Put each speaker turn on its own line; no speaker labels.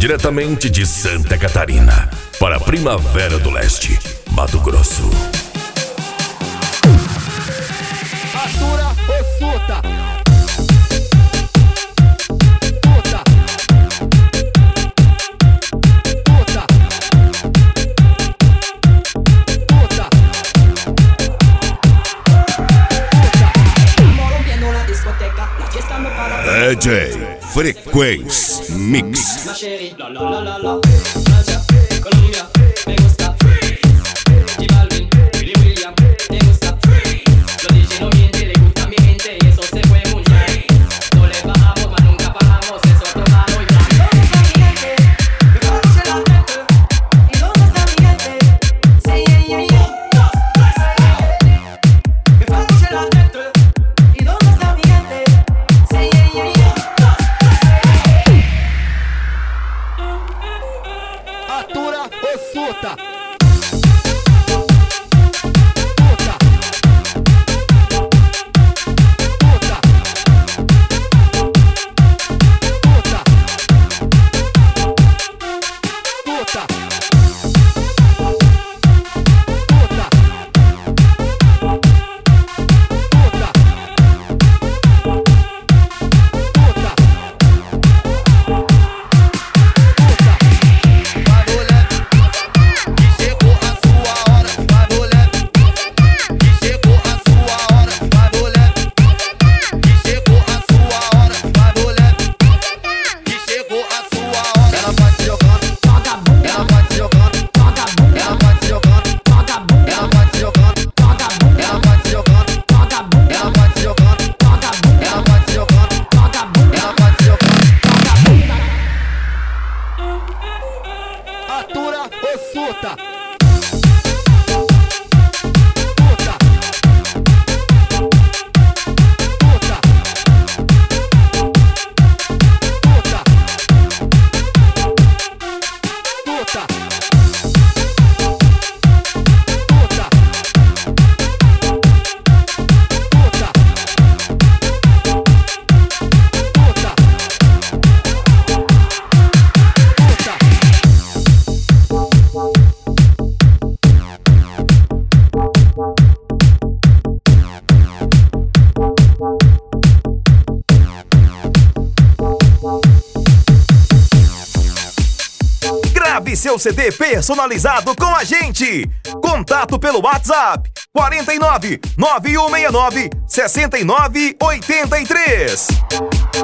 diretamente de Santa Catarina, para a Primavera do Leste, Mato Grosso.
Atura ou surta?
DJ Frequenz Mix.
Ma chérie, la la la la la. Francia, Colombia, me gusta. J Balvin, Willy William, me gusta. Lo DJ no miente, le gusta a mi gente y eso se fue muy bien. No le bajamos, mas nunca bajamos, eso ha tomado y ya.
¿Dónde está mi gente? Que conoce la gente. ¿Y dónde está mi gente? Sí, que conoce la gente. ¿Y dónde está mi gente? Sí,
Atura ou surta? Atura ou surta?
Grave seu CD personalizado com a gente. Contato pelo WhatsApp 49 9169 6983.